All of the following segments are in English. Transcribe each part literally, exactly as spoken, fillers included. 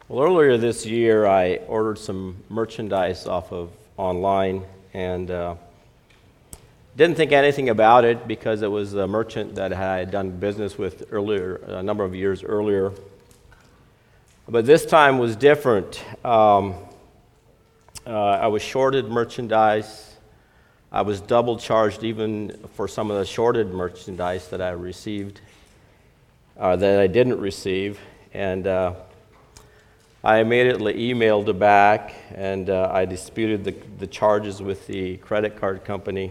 Well, earlier this year, I ordered some merchandise off of online and uh, didn't think anything about it because it was a merchant that I had done business with earlier, a number of years earlier. But this time was different. Um, uh, I was shorted merchandise. I was double charged even for some of the shorted merchandise that I received, uh, that I didn't receive. And uh, I immediately emailed it back, and uh, I disputed the, the charges with the credit card company.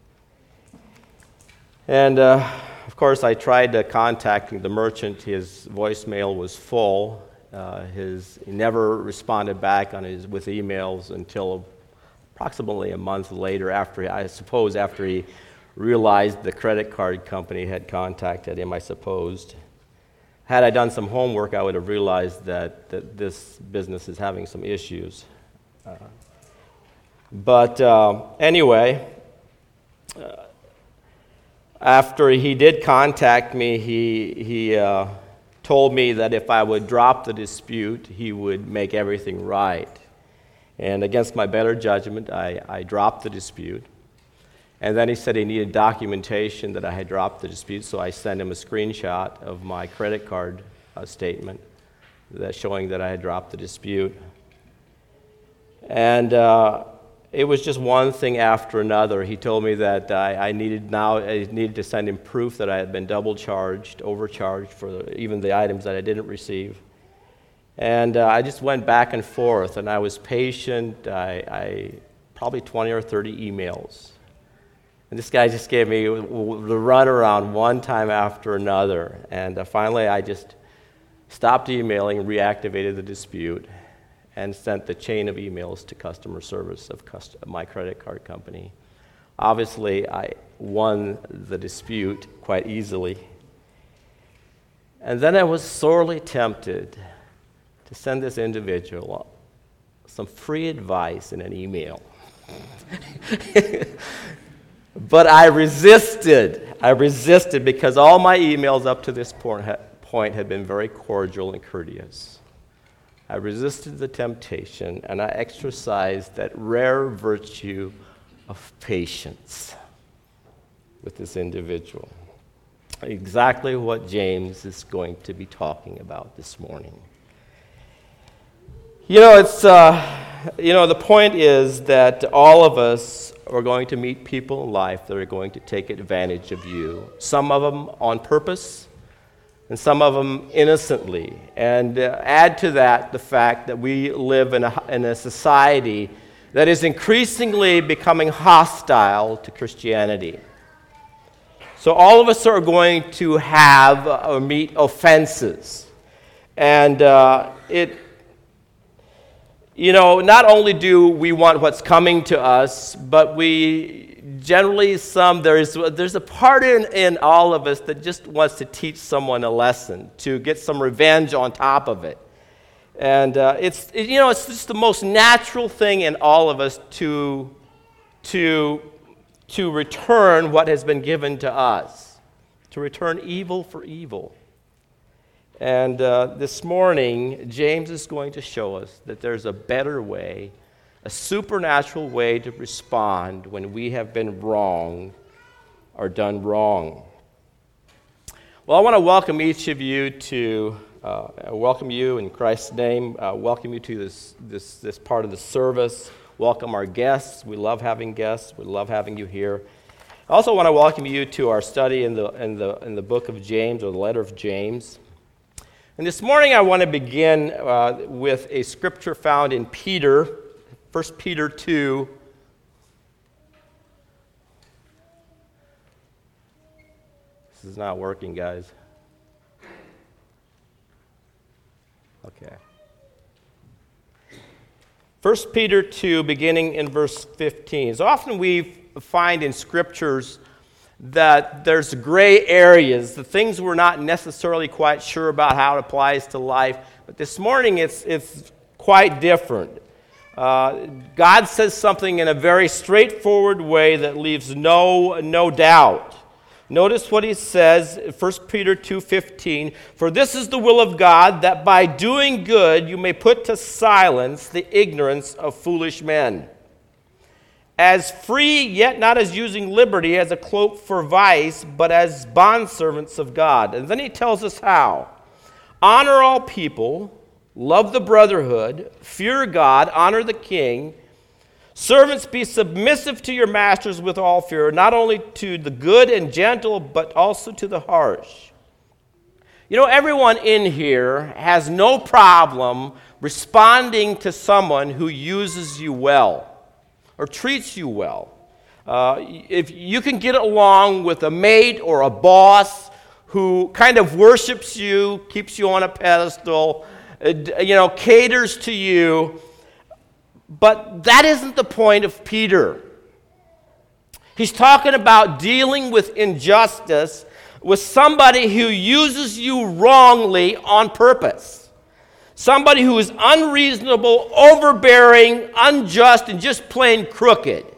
And uh, of course, I tried to contacting the merchant. His voicemail was full. Uh, his he never responded back on his with emails until approximately a month later. After I suppose after he realized the credit card company had contacted him, I supposed. Had I done some homework, I would have realized that, that this business is having some issues. Uh, but uh, anyway, uh, after he did contact me, he, he uh, told me that if I would drop the dispute, he would make everything right. And against my better judgment, I, I dropped the dispute. And then he said he needed documentation that I had dropped the dispute, so I sent him a screenshot of my credit card uh, statement that showing that I had dropped the dispute. And uh, it was just one thing after another. He told me that I, I needed now I needed to send him proof that I had been double charged, overcharged for the, even the items that I didn't receive. And uh, I just went back and forth, and I was patient. I, I probably twenty or thirty emails. And this guy just gave me the runaround one time after another. And uh, finally, I just stopped emailing, reactivated the dispute, and sent the chain of emails to customer service of cust- my credit card company. Obviously, I won the dispute quite easily. And then I was sorely tempted to send this individual some free advice in an email. But I resisted. I resisted because all my emails up to this point had been very cordial and courteous. I resisted the temptation, and I exercised that rare virtue of patience with this individual. Exactly what James is going to be talking about this morning. You know, it's uh, you know the point is that all of us are going to meet people in life that are going to take advantage of you. Some of them on purpose, and some of them innocently. And uh, add to that the fact that we live in a, in a society that is increasingly becoming hostile to Christianity. So all of us are going to have or meet offenses. And uh, it You know, not only do we want what's coming to us, but we generally some, there's there's a part in, in all of us that just wants to teach someone a lesson, to get some revenge on top of it. And uh, it's, it, you know, it's just the most natural thing in all of us to, to, to return what has been given to us, to return evil for evil. And uh, this morning, James is going to show us that there's a better way, a supernatural way to respond when we have been wrong or done wrong. Well, I want to welcome each of you to, uh, welcome you in Christ's name, uh, welcome you to this, this, this part of the service, welcome our guests. We love having guests. We love having you here. I also want to welcome you to our study in the, in the, in the book of James, or the letter of James. And this morning I want to begin uh, with a scripture found in Peter, First Peter two. This is not working, guys. Okay. First Peter two, beginning in verse fifteen. So often we find in scriptures that there's gray areas, the things we're not necessarily quite sure about how it applies to life. But this morning, it's it's quite different. Uh, God says something in a very straightforward way that leaves no no doubt. Notice what he says, First Peter two fifteen, "For this is the will of God, that by doing good you may put to silence the ignorance of foolish men. As free, yet not as using liberty as a cloak for vice, but as bondservants of God." And then he tells us how. "Honor all people, love the brotherhood, fear God, honor the king. Servants, be submissive to your masters with all fear, not only to the good and gentle, but also to the harsh." You know, everyone in here has no problem responding to someone who uses you well or treats you well. Uh, if you can get along with a mate or a boss who kind of worships you, keeps you on a pedestal, uh, you know, caters to you, but that isn't the point of Peter. He's talking about dealing with injustice with somebody who uses you wrongly on purpose. Somebody who is unreasonable, overbearing, unjust, and just plain crooked.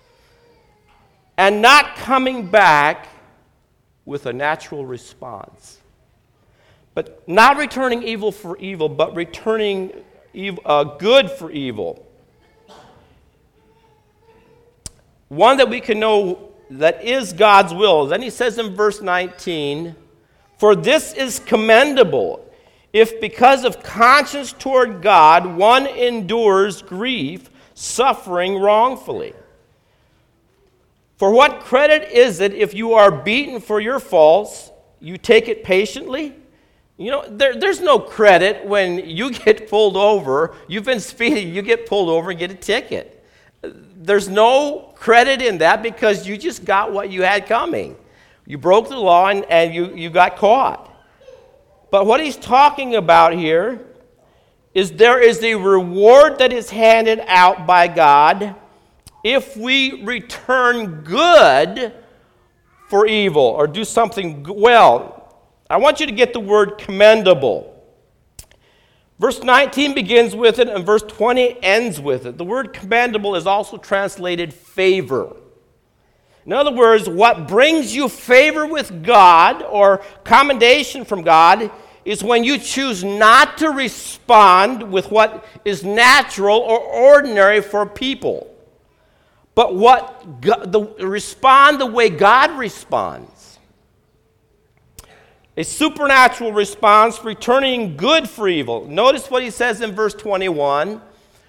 And not coming back with a natural response. But not returning evil for evil, but returning evil, uh, good for evil. One that we can know that is God's will. Then he says in verse nineteen, "For this is commendable, if because of conscience toward God one endures grief, suffering wrongfully. For what credit is it if you are beaten for your faults, you take it patiently?" You know, there, there's no credit when you get pulled over. You've been speeding, you get pulled over and get a ticket. There's no credit in that because you just got what you had coming. You broke the law and, and you, you got caught. But what he's talking about here is there is a reward that is handed out by God if we return good for evil or do something well. I want you to get the word commendable. Verse nineteen begins with it, and verse twenty ends with it. The word commendable is also translated favor. In other words, what brings you favor with God or commendation from God is when you choose not to respond with what is natural or ordinary for people, but what God, the, respond the way God responds. A supernatural response, returning good for evil. Notice what he says in verse twenty-one.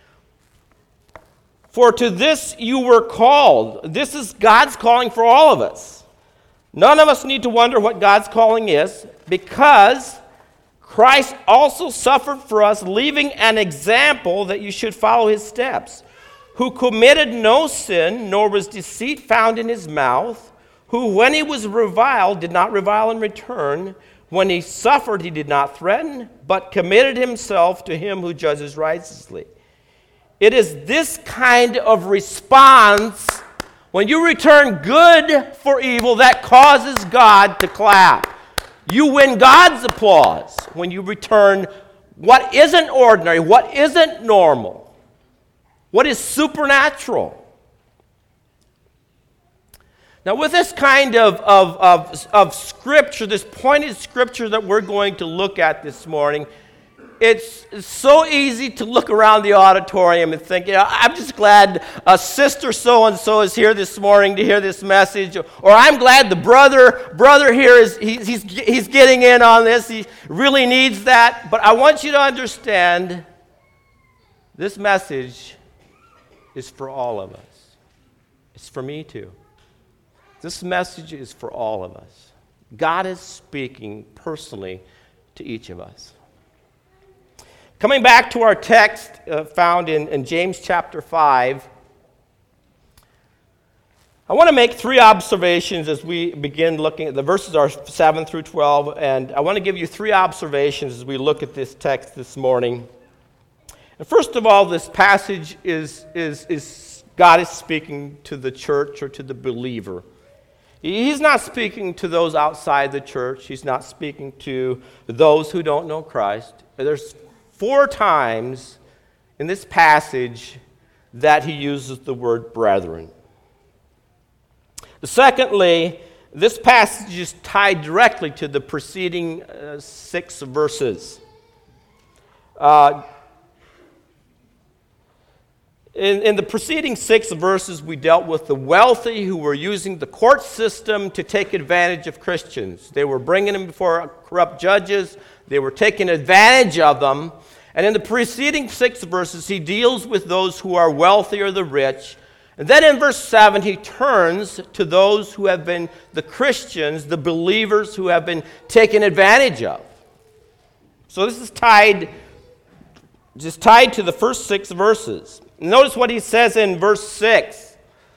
"For to this you were called." This is God's calling for all of us. None of us need to wonder what God's calling is, because Christ also suffered for us, leaving an example that you should follow his steps, who committed no sin, nor was deceit found in his mouth, who, when he was reviled, did not revile in return. When he suffered, he did not threaten, but committed himself to him who judges righteously. It is this kind of response, when you return good for evil, that causes God to clap. You win God's applause when you return what isn't ordinary, what isn't normal, what is supernatural. Now, with this kind of, of, of, of scripture, this pointed scripture that we're going to look at this morning, it's so easy to look around the auditorium and think, you know, I'm just glad a sister so-and-so is here this morning to hear this message, or I'm glad the brother brother here is he, he's, he's getting in on this. He really needs that. But I want you to understand this message is for all of us. It's for me too. This message is for all of us. God is speaking personally to each of us. Coming back to our text uh, found in, in James chapter five, I want to make three observations as we begin looking at the verses are seven through twelve, and I want to give you three observations as we look at this text this morning. And first of all, this passage is, is, is God is speaking to the church or to the believer. He's not speaking to those outside the church. He's not speaking to those who don't know Christ. There's four times in this passage that he uses the word brethren. Secondly, This passage is tied directly to the preceding uh, six verses. Uh, in, in the preceding six verses, we dealt with the wealthy who were using the court system to take advantage of Christians. They were bringing them before corrupt judges. They were taking advantage of them. And in the preceding six verses, he deals with those who are wealthy or the rich. And then in verse seven, he turns to those who have been the Christians, the believers who have been taken advantage of. So this is tied, just tied to the first six verses. Notice what he says in verse six.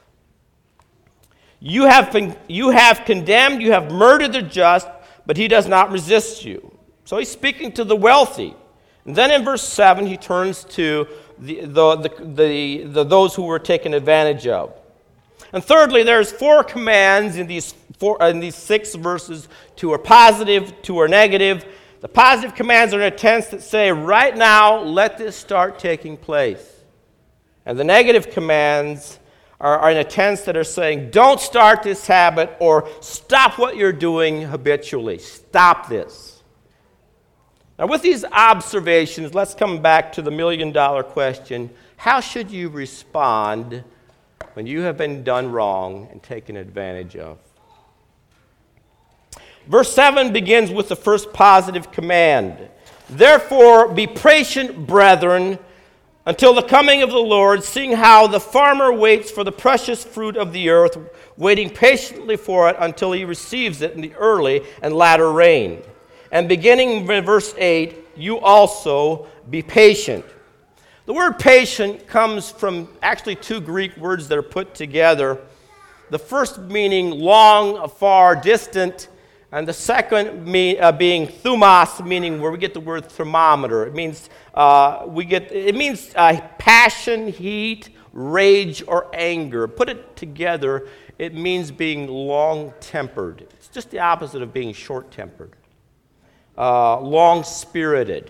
You have been, you have condemned, you have murdered the just, but he does not resist you. So he's speaking to the wealthy. And then in verse seven, he turns to the, the, the, the, the, those who were taken advantage of. And thirdly, there's four commands in these, four, in these six verses. Two are positive, two are negative. The positive commands are in a tense that say, right now, let this start taking place. And the negative commands are, are in a tense that are saying, don't start this habit or stop what you're doing habitually. Stop this. Now, with these observations, let's come back to the million-dollar question. How should you respond when you have been done wrong and taken advantage of? Verse seven begins with the first positive command. Therefore, be patient, brethren, until the coming of the Lord, seeing how the farmer waits for the precious fruit of the earth, waiting patiently for it until he receives it in the early and latter rain. And beginning in verse eight, you also be patient. The word patient comes from actually two Greek words that are put together. The first meaning long, far, distant, and the second mean, uh, being thumos, meaning where we get the word thermometer. It means uh, we get it means uh, passion, heat, rage, or anger. Put it together, it means being long-tempered. It's just the opposite of being short-tempered. Uh, long-spirited.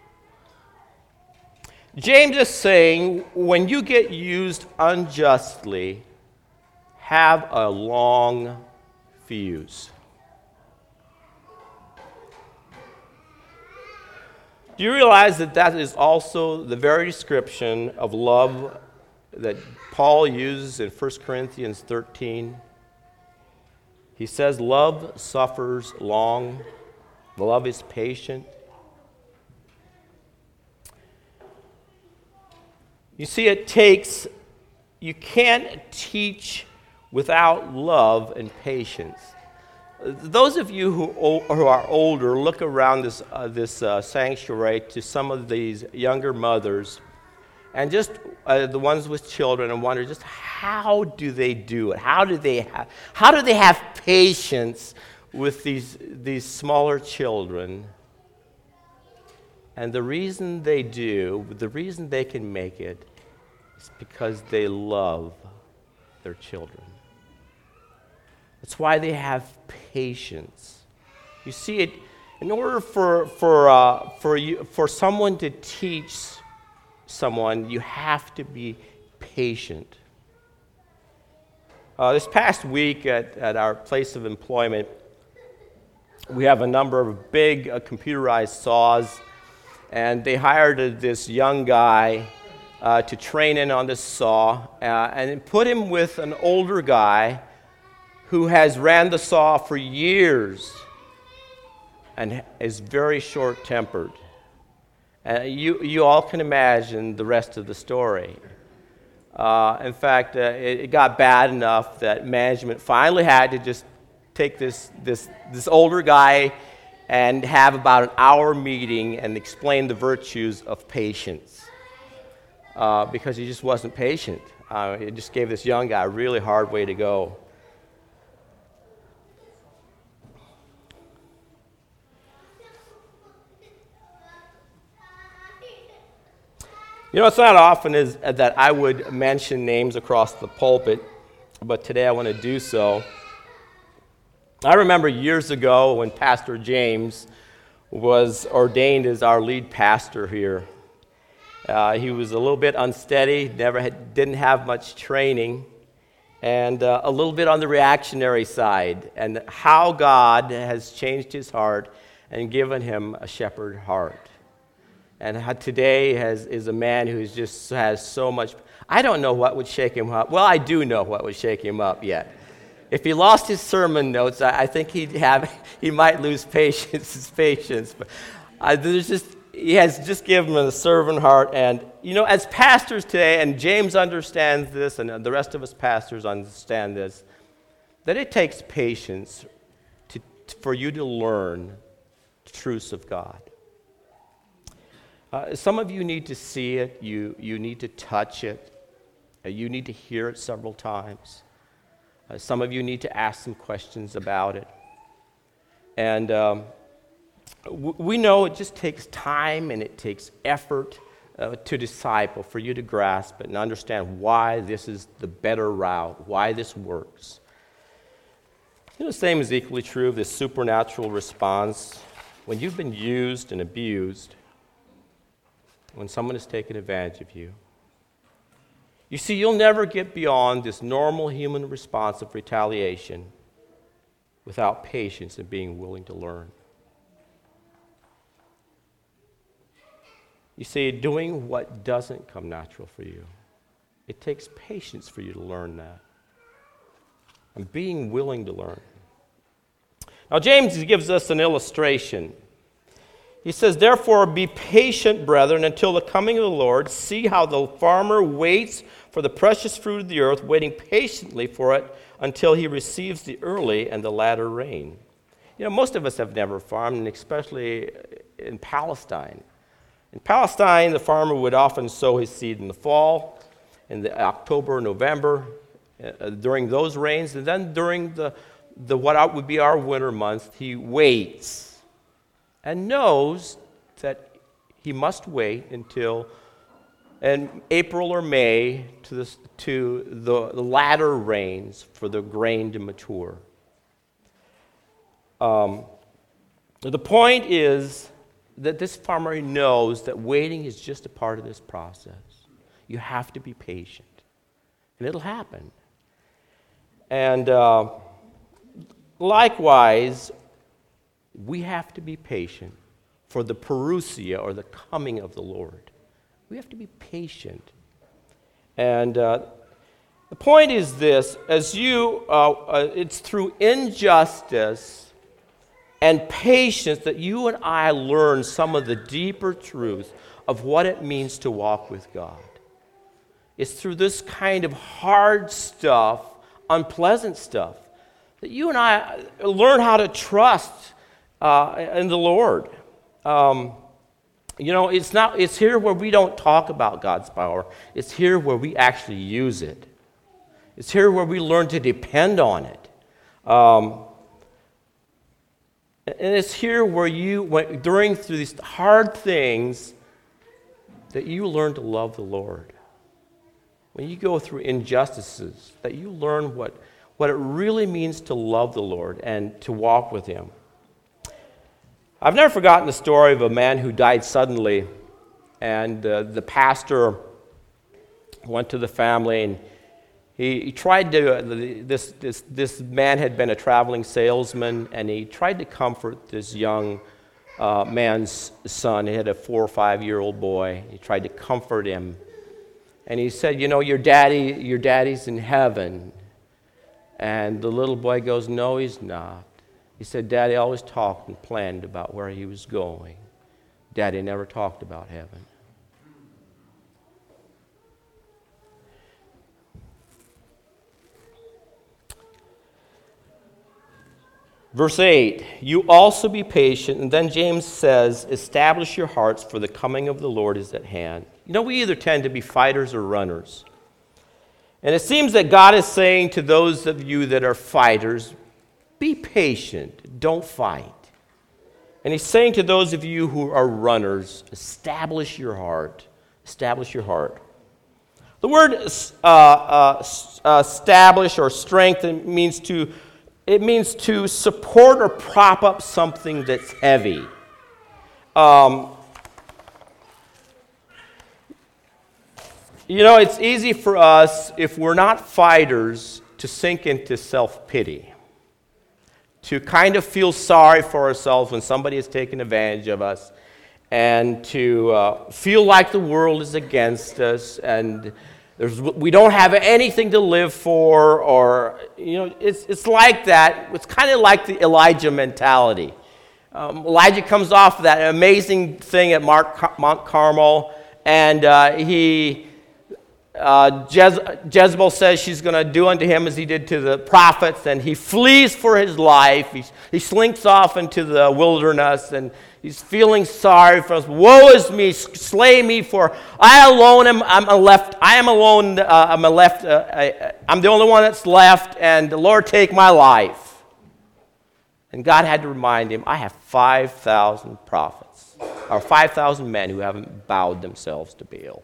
James is saying, when you get used unjustly, have a long fuse. Do you realize that that is also the very description of love that Paul uses in First Corinthians thirteen? He says, love suffers long. Love is patient. You see, it takes, you can't teach without love and patience. Those of you who, who are older, look around this, uh, this uh, sanctuary to some of these younger mothers, and just uh, the ones with children, and wonder just how do they do it? How do they have, how do they have patience with these, these smaller children? And the reason they do, the reason they can make it, is because they love their children. That's why they have patience. You see, it in order for for uh, for you for someone to teach someone, you have to be patient. Uh, this past week at, at our place of employment, we have a number of big uh, computerized saws, and they hired uh, this young guy uh, to train in on this saw, uh, and put him with an older guy who has ran the saw for years and is very short-tempered. Uh, you, you all can imagine the rest of the story. Uh, in fact, uh, it, it got bad enough that management finally had to just take this, this, this older guy and have about an hour meeting and explain the virtues of patience. Uh, because he just wasn't patient. Uh, it just gave this young guy a really hard way to go. You know, it's not often is, that I would mention names across the pulpit, but today I want to do so. I remember years ago when Pastor James was ordained as our lead pastor here. Uh, he was a little bit unsteady, never had, didn't have much training, and uh, a little bit on the reactionary side, and how God has changed his heart and given him a shepherd heart. And how today has, is a man who just has so much. I don't know what would shake him up. Well, I do know what would shake him up yet. If he lost his sermon notes, I, I think he'd have he might lose patience. His patience, but uh, there's just he has just given him a servant heart. And you know, as pastors today, and James understands this, and the rest of us pastors understand this, that it takes patience to, for you to learn the truths of God. Uh, some of you need to see it. You you need to touch it. Uh, you need to hear it several times. Uh, some of you need to ask some questions about it. And um, w- we know it just takes time and it takes effort uh, to disciple, for you to grasp it and understand why this is the better route, why this works. You know, the same is equally true of this supernatural response. When you've been used and abused, when someone has taken advantage of you, you see, you'll never get beyond this normal human response of retaliation without patience and being willing to learn. You see, doing what doesn't come natural for you, it takes patience for you to learn that. And being willing to learn. Now, James gives us an illustration. He says, therefore, be patient, brethren, until the coming of the Lord. See how the farmer waits for the precious fruit of the earth, waiting patiently for it until he receives the early and the latter rain. You know, most of us have never farmed, and especially in Palestine. In Palestine, the farmer would often sow his seed in the fall, in the October, November, uh, during those rains, and then during the, the what would be our winter months, he waits and knows that he must wait until in April or May to, this, to the, the latter rains for the grain to mature. Um, the point is that this farmer knows that waiting is just a part of this process. You have to be patient, and it'll happen. And uh, likewise, we have to be patient for the parousia, or the coming of the Lord. We have to be patient. And uh, the point is this, as you, uh, uh, it's through injustice and patience that you and I learn some of the deeper truths of what it means to walk with God. It's through this kind of hard stuff, unpleasant stuff, that you and I learn how to trust uh, in the Lord. Um, you know, it's not. It's here where we don't talk about God's power. It's here where we actually use it. It's here where we learn to depend on it. Um, and it's here where you, when, during through these hard things, that you learn to love the Lord. When you go through injustices, that you learn what, what it really means to love the Lord and to walk with Him. I've never forgotten the story of a man who died suddenly, and uh, the pastor went to the family, and he, he tried to, uh, this, this, this man had been a traveling salesman, and he tried to comfort this young uh, man's son. He had a four or five-year-old boy. He tried to comfort him. And he said, you know, your daddy, your daddy's in heaven. And the little boy goes, no, he's not. He said, Daddy always talked and planned about where he was going. Daddy never talked about heaven. Verse eight, you also be patient. And then James says, establish your hearts, for the coming of the Lord is at hand. You know, we either tend to be fighters or runners. And it seems that God is saying to those of you that are fighters, be patient, don't fight. And He's saying to those of you who are runners, establish your heart. Establish your heart. The word uh, uh, establish or strengthen means to It means to support or prop up something that's heavy. Um, you know, it's easy for us, if we're not fighters, to sink into self-pity, to kind of feel sorry for ourselves when somebody has taken advantage of us, and to uh, feel like the world is against us, and there's, we don't have anything to live for, or, you know, it's, it's like that. It's kind of like the Elijah mentality. Um, Elijah comes off of that amazing thing at Mount Carmel, and uh, he... Uh, Jez- Jezebel says she's going to do unto him as he did to the prophets, and he flees for his life. He, he slinks off into the wilderness, and he's feeling sorry for us. Woe is me, slay me, for I alone am I'm a left. I am alone. Uh, I'm a left. Uh, I, I'm the only one that's left, and the Lord take my life. And God had to remind him, I have five thousand prophets, or five thousand men who haven't bowed themselves to Baal.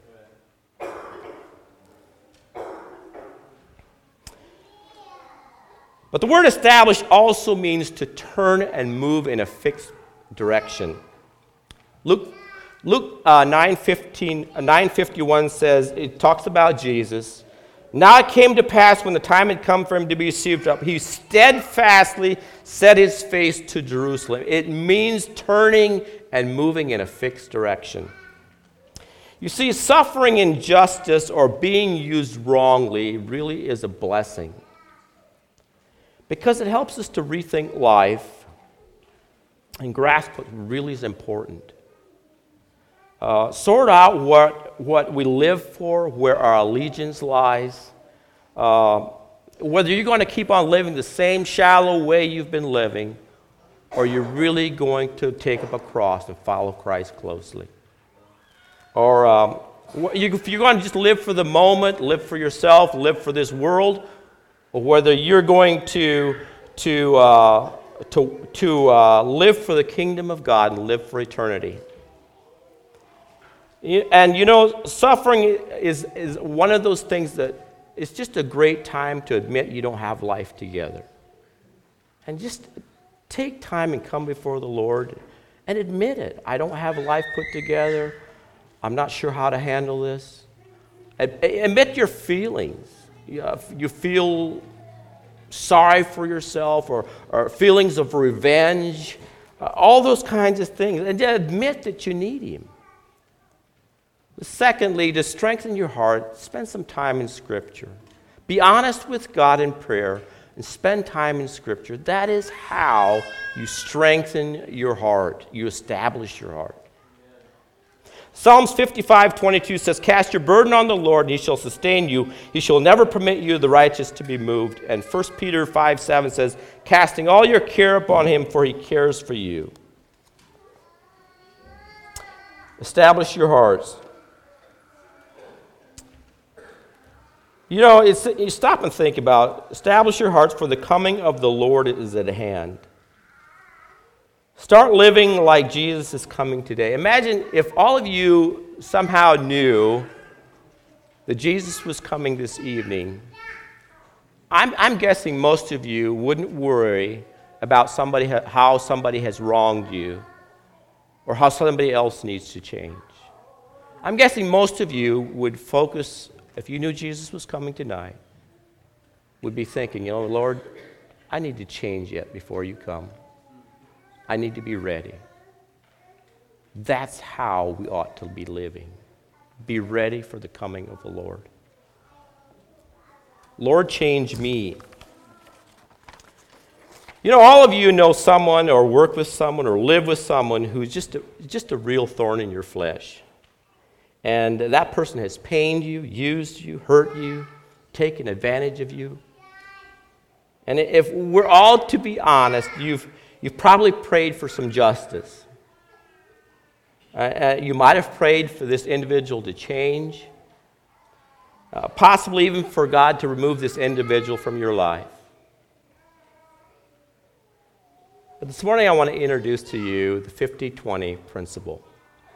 But the word established also means to turn and move in a fixed direction. Luke, Luke uh, nine fifty-one says, it talks about Jesus. Now it came to pass when the time had come for him to be received up, he steadfastly set his face to Jerusalem. It means turning and moving in a fixed direction. You see, suffering injustice or being used wrongly really is a blessing, because it helps us to rethink life and grasp what really is important. Uh, sort out what, what we live for, where our allegiance lies, uh, whether you're going to keep on living the same shallow way you've been living, or you're really going to take up a cross and follow Christ closely. Or um, if you're going to just live for the moment, live for yourself, live for this world, or whether you're going to to uh, to to uh, live for the kingdom of God and live for eternity. And you know, suffering is is one of those things that it's just a great time to admit you don't have life together, and just take time and come before the Lord and admit it. I don't have life put together. I'm not sure how to handle this. Admit your feelings. You feel sorry for yourself, or, or feelings of revenge, uh, all those kinds of things. And admit that you need him. Secondly, to strengthen your heart, spend some time in Scripture. Be honest with God in prayer and spend time in Scripture. That is how you strengthen your heart. You establish your heart. Psalms fifty-five twenty-two says, cast your burden on the Lord, and he shall sustain you. He shall never permit you, the righteous, to be moved. And First Peter five seven says, casting all your care upon him, for he cares for you. Establish your hearts. You know, it's, you stop and think about, establish your hearts, for the coming of the Lord is at hand. Start living like Jesus is coming today. Imagine if all of you somehow knew that Jesus was coming this evening. I'm, I'm guessing most of you wouldn't worry about somebody, how somebody has wronged you or how somebody else needs to change. I'm guessing most of you would focus, if you knew Jesus was coming tonight, would be thinking, you know, Lord, I need to change yet before you come. I need to be ready. That's how we ought to be living. Be ready for the coming of the Lord. Lord, change me. You know, all of you know someone or work with someone or live with someone who's just a, just a real thorn in your flesh. And that person has pained you, used you, hurt you, taken advantage of you. And if we're all to be honest, you've You've probably prayed for some justice. Uh, you might have prayed for this individual to change, uh, possibly even for God to remove this individual from your life. But this morning I want to introduce to you the fifty twenty principle.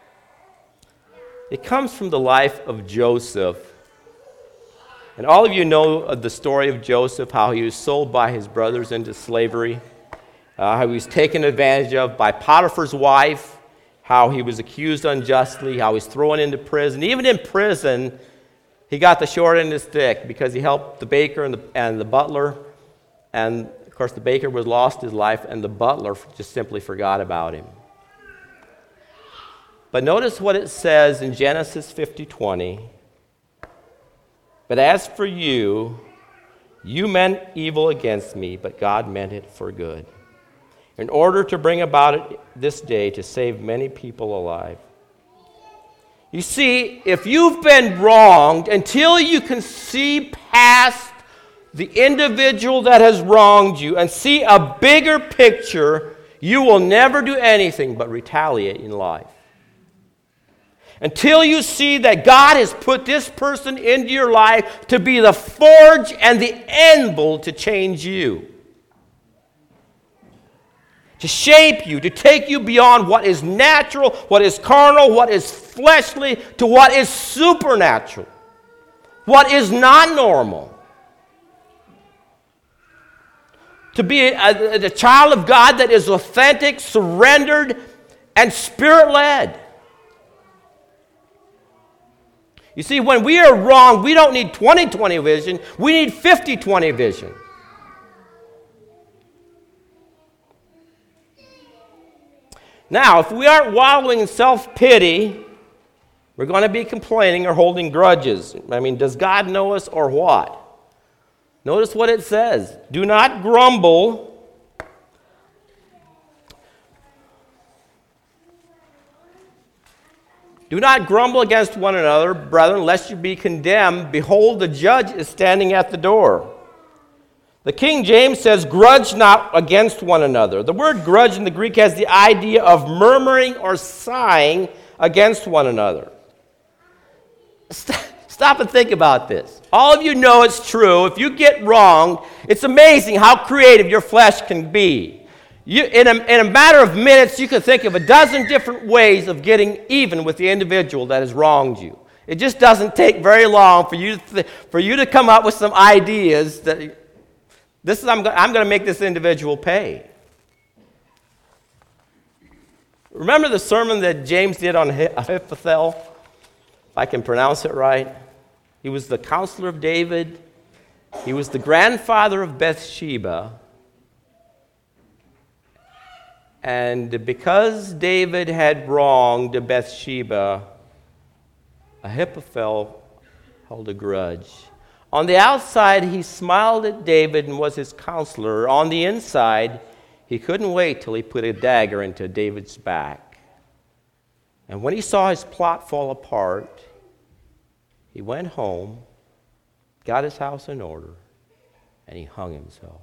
It comes from the life of Joseph. And all of you know the story of Joseph, how he was sold by his brothers into slavery. Uh, how he was taken advantage of by Potiphar's wife, how he was accused unjustly, how he was thrown into prison. Even in prison, he got the short end of the stick because he helped the baker and the, and the butler. And, of course, the baker was lost his life, and the butler just simply forgot about him. But notice what it says in Genesis fifty twenty. But as for you, you meant evil against me, but God meant it for good, in order to bring about it this day to save many people alive. You see, if you've been wronged, until you can see past the individual that has wronged you and see a bigger picture, you will never do anything but retaliate in life. Until you see that God has put this person into your life to be the forge and the anvil to change you, to shape you, to take you beyond what is natural, what is carnal, what is fleshly, to what is supernatural, what is not normal. To be a, a, a child of God that is authentic, surrendered, and spirit-led. You see, when we are wrong, we don't need twenty twenty vision, we need fifty twenty vision. Now, if we aren't wallowing in self-pity, we're going to be complaining or holding grudges. I mean, does God know us or what? Notice what it says. Do not grumble. Do not grumble against one another, brethren, lest you be condemned. Behold, the judge is standing at the door. The King James says, grudge not against one another. The word grudge in the Greek has the idea of murmuring or sighing against one another. Stop and think about this. All of you know it's true. If you get wronged, it's amazing how creative your flesh can be. You, in, a, in a matter of minutes, you can think of a dozen different ways of getting even with the individual that has wronged you. It just doesn't take very long for you to, th- for you to come up with some ideas that this is I'm, go- I'm going to make this individual pay. Remember the sermon that James did on Ahithophel, if I can pronounce it right? He was the counselor of David. He was the grandfather of Bathsheba. And because David had wronged Bathsheba, Ahithophel held a grudge. On the outside, he smiled at David and was his counselor. On the inside, he couldn't wait till he put a dagger into David's back. And when he saw his plot fall apart, he went home, got his house in order, and he hung himself.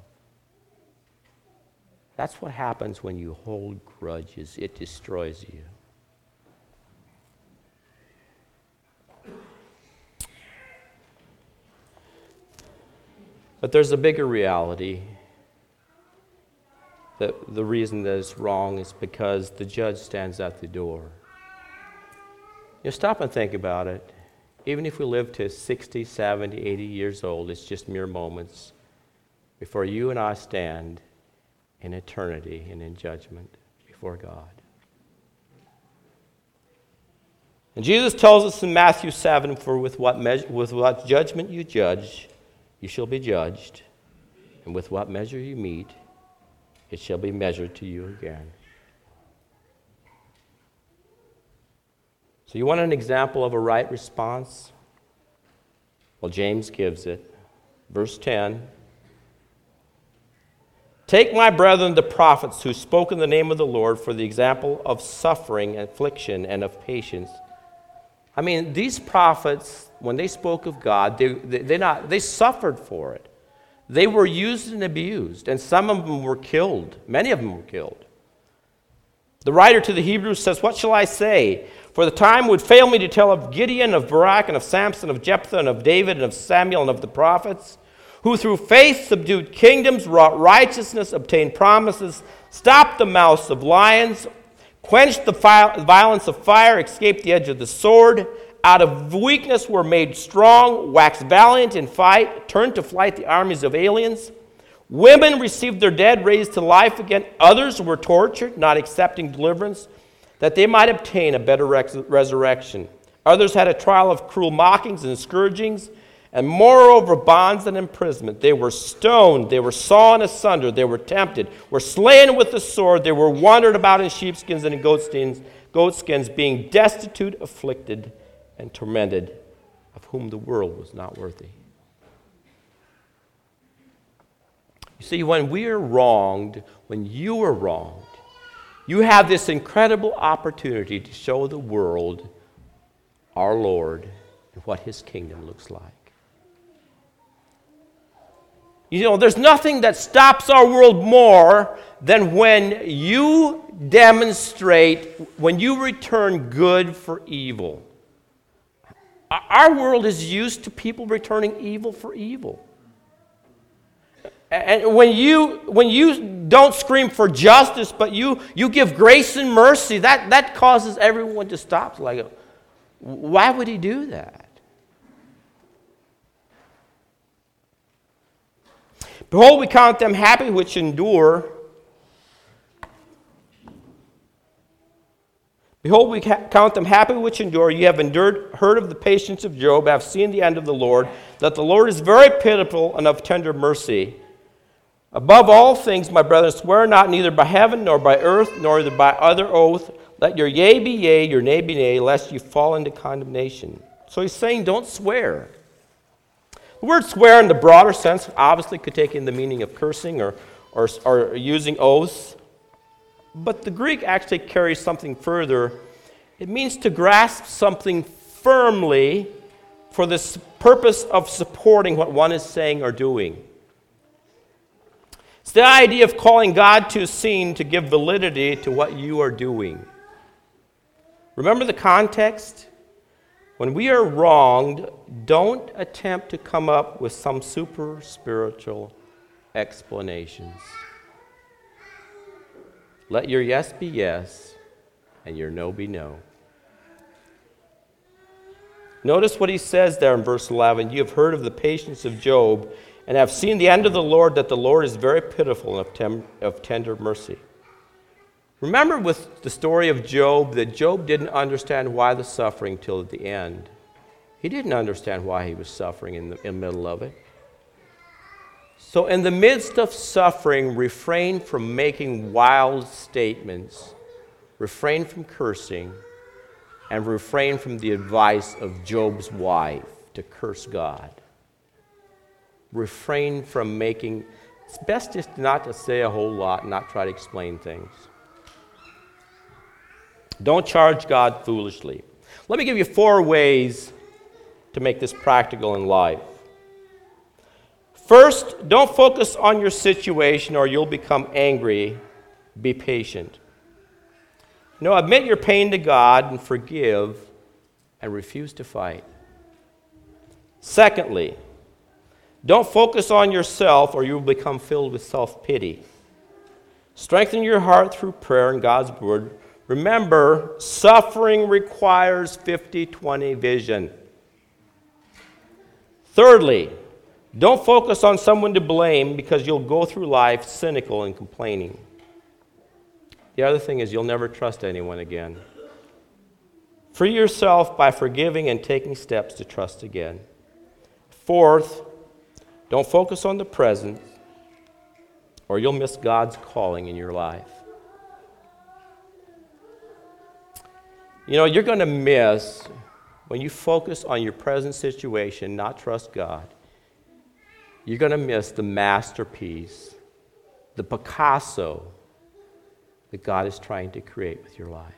That's what happens when you hold grudges. It destroys you. But there's a bigger reality. That the reason that it's wrong is because the judge stands at the door. You know, stop and think about it. Even if we live to sixty, seventy, eighty years old, it's just mere moments before you and I stand in eternity and in judgment before God. And Jesus tells us in Matthew seven, for with what measure, with what judgment you judge, you shall be judged, and with what measure you meet, it shall be measured to you again. So you want an example of a right response? Well, James gives it. Verse ten. Take my brethren the prophets who spoke in the name of the Lord for the example of suffering, affliction, and of patience. I mean, these prophets, when they spoke of God, they, they, they, not, they suffered for it. They were used and abused, and some of them were killed. Many of them were killed. The writer to the Hebrews says, what shall I say? For the time would fail me to tell of Gideon, of Barak, and of Samson, of Jephthah, and of David, and of Samuel, and of the prophets, who through faith subdued kingdoms, wrought righteousness, obtained promises, stopped the mouths of lions, quenched the violence of fire, escaped the edge of the sword, out of weakness were made strong, waxed valiant in fight, turned to flight the armies of aliens. Women received their dead raised to life again. Others were tortured, not accepting deliverance, that they might obtain a better res- resurrection. Others had a trial of cruel mockings and scourgings, and moreover bonds and imprisonment. They were stoned, they were sawn asunder, they were tempted, were slain with the sword, they were wandered about in sheepskins and in goatskins, goatskins, being destitute, afflicted, and tormented, of whom the world was not worthy. You see, when we are wronged, when you are wronged, you have this incredible opportunity to show the world our Lord and what his kingdom looks like. You know, there's nothing that stops our world more than when you demonstrate, when you return good for evil. Our world is used to people returning evil for evil. And when you when you don't scream for justice, but you, you give grace and mercy, that, that causes everyone to stop. Like, why would he do that? Behold, we count them happy which endure. Behold, we count them happy which endure. You have endured, heard of the patience of Job, have seen the end of the Lord, that the Lord is very pitiful and of tender mercy. Above all things, my brethren, swear not neither by heaven, nor by earth, nor either by other oath. Let your yea be yea, your nay be nay, lest you fall into condemnation. So he's saying, don't swear. The word swear in the broader sense obviously could take in the meaning of cursing or, or, or using oaths. But the Greek actually carries something further. It means to grasp something firmly for the purpose of supporting what one is saying or doing. It's the idea of calling God to a scene to give validity to what you are doing. Remember the context? When we are wronged, don't attempt to come up with some super spiritual explanations. Let your yes be yes and your no be no. Notice what he says there in verse eleven. You have heard of the patience of Job and have seen the end of the Lord, that the Lord is very pitiful and of, tem- of tender mercy. Remember with the story of Job that Job didn't understand why the suffering till at the end. He didn't understand why he was suffering in the, in the middle of it. So in the midst of suffering, refrain from making wild statements, refrain from cursing, and refrain from the advice of Job's wife to curse God. Refrain from making, it's best just not to say a whole lot, not try to explain things. Don't charge God foolishly. Let me give you four ways to make this practical in life. First, don't focus on your situation or you'll become angry. Be patient. No, admit your pain to God and forgive and refuse to fight. Secondly, don't focus on yourself or you will become filled with self-pity. Strengthen your heart through prayer and God's word. Remember, suffering requires fifty twenty vision. Thirdly, don't focus on someone to blame because you'll go through life cynical and complaining. The other thing is you'll never trust anyone again. Free yourself by forgiving and taking steps to trust again. Fourth, don't focus on the present or you'll miss God's calling in your life. You know, you're going to miss, when you focus on your present situation, not trust God, you're going to miss the masterpiece, the Picasso that God is trying to create with your life.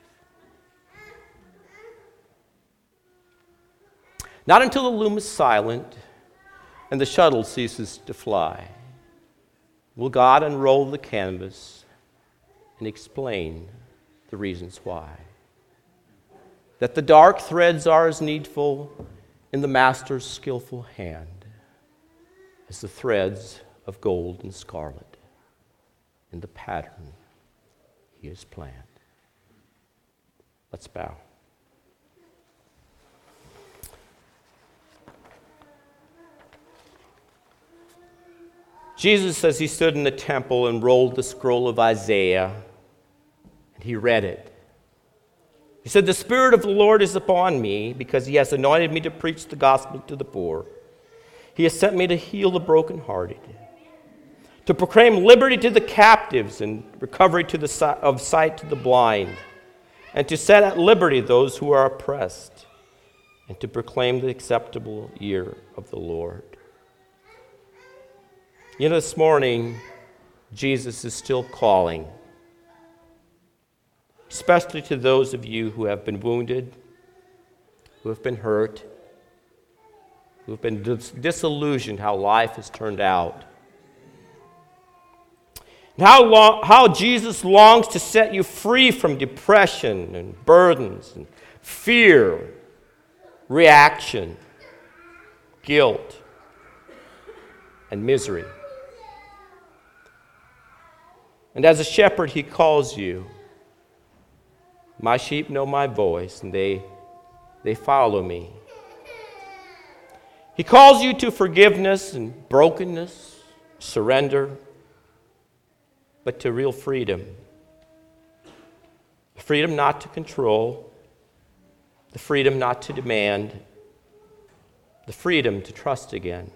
Not until the loom is silent and the shuttle ceases to fly will God unroll the canvas and explain the reasons why. That the dark threads are as needful in the master's skillful hand as the threads of gold and scarlet in the pattern he has planned. Let's bow. Jesus, as he stood in the temple and rolled the scroll of Isaiah, and he read it, He said, the Spirit of the Lord is upon me because he has anointed me to preach the gospel to the poor. He has sent me to heal the brokenhearted, to proclaim liberty to the captives and recovery to the si- of sight to the blind, and to set at liberty those who are oppressed, and to proclaim the acceptable year of the Lord. You know, this morning, Jesus is still calling, especially to those of you who have been wounded, who have been hurt, who have been dis- disillusioned how life has turned out. And how, long, how Jesus longs to set you free from depression and burdens and fear, reaction, guilt, and misery. And as a shepherd, he calls you. My sheep know my voice, and they, they follow me. He calls you to forgiveness and brokenness, surrender, but to real freedom. The freedom not to control, the freedom not to demand, the freedom to trust again,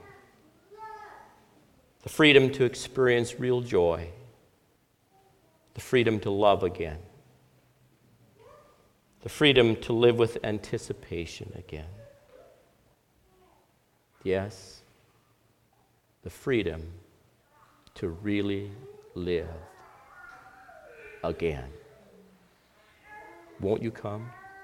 the freedom to experience real joy, the freedom to love again, the freedom to live with anticipation again. Yes, the freedom to really live again. Won't you come?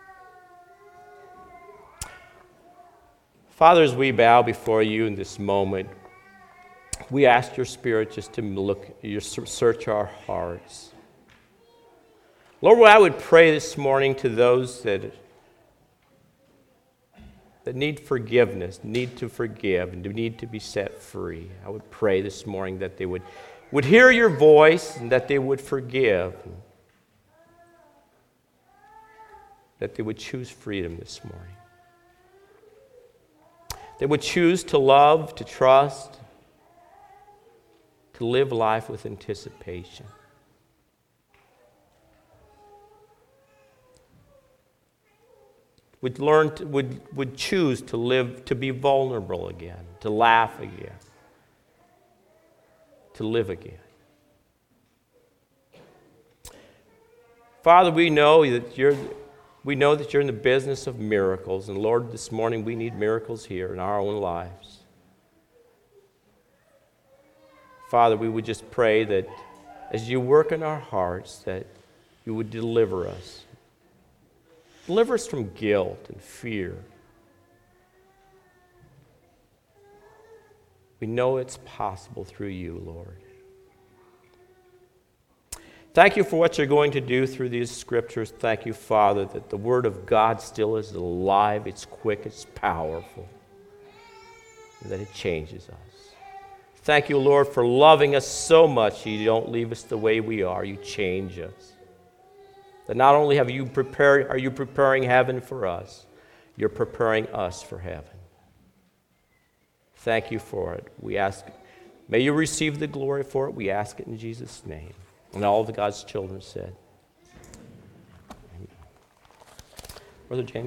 Father, as we bow before you in this moment, we ask your Spirit just to look, you search our hearts. Lord, I would pray this morning to those that, that need forgiveness, need to forgive, and need to be set free. I would pray this morning that they would, would hear your voice and that they would forgive, that they would choose freedom this morning. They would choose to love, to trust, to live life with anticipation. Would learn, to, would, would choose to live, to be vulnerable again, to laugh again, to live again. Father, we know that you're, we know that you're in the business of miracles, and Lord, this morning we need miracles here in our own lives. Father, we would just pray that as you work in our hearts, that you would deliver us. Deliver us from guilt and fear. We know it's possible through you, Lord. Thank you for what you're going to do through these scriptures. Thank you, Father, that the Word of God still is alive, it's quick, it's powerful, and that it changes us. Thank you, Lord, for loving us so much. You don't leave us the way we are. You change us. That not only have you prepared, are you preparing heaven for us, you're preparing us for heaven. Thank you for it. We ask, may you receive the glory for it. We ask it in Jesus' name. And all of God's children said, Amen. Brother James.